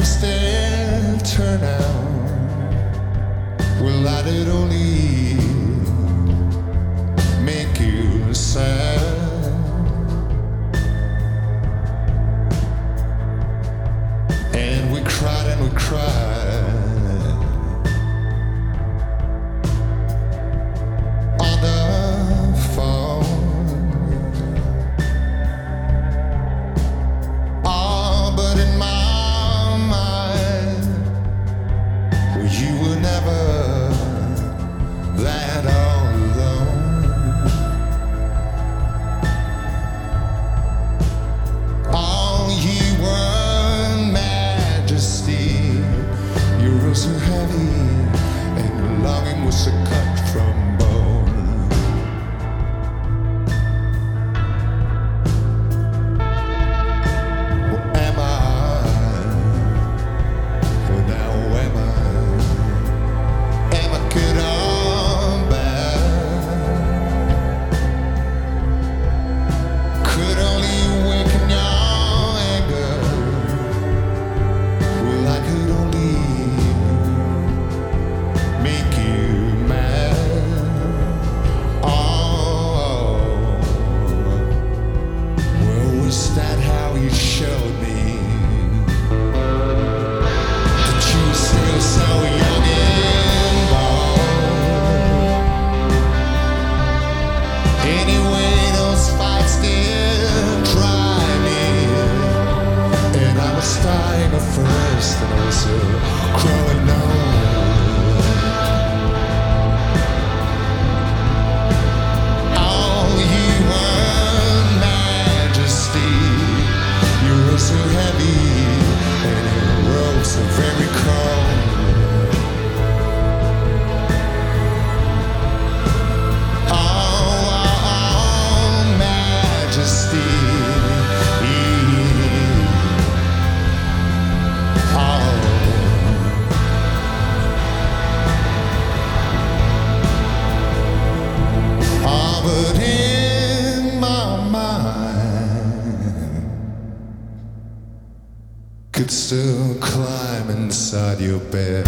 still turn out? Well, I did only make you sad. And we cried and we cried on the phone. Oh, but in my mind, well, you were never that all alone. Oh, you were majesty. You were so heavy, and your longing was a cut from bone. Well, am I? Well, now am I? Am I good or bad? Could only awaken your anger. Well, I could only make you mad. Oh, well, was that how you showed me that you were still so young and bold? Anyway, those fights did try me, and I was dying at first, and I was still growing old. Oh, you were majesty. You were so heavy, and your robes so very cold. Oh, majesty. Oh, but in my mind, could still climb inside your bed.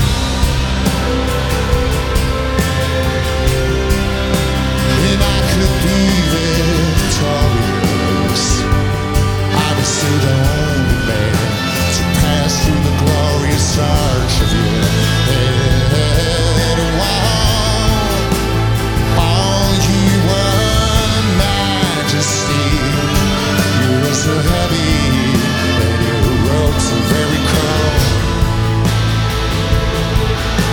And I could be victorious. I was still the only man to pass through the glorious arch of your head. Wow, all you were majesty. You were so heavy, and your robes were very cold.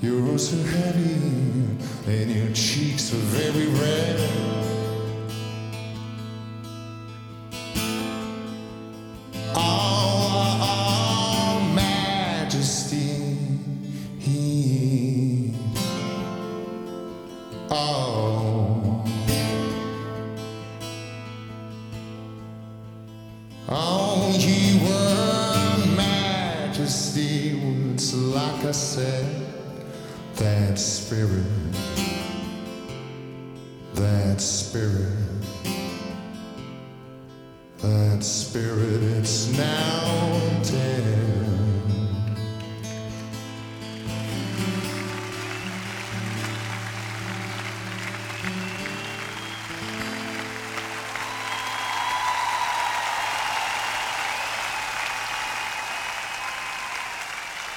You're so heavy, and your cheeks are very red. Oh, majesty. Oh, oh, you were majesty. It's like I said, that spirit, that spirit, that spirit, it's now dead.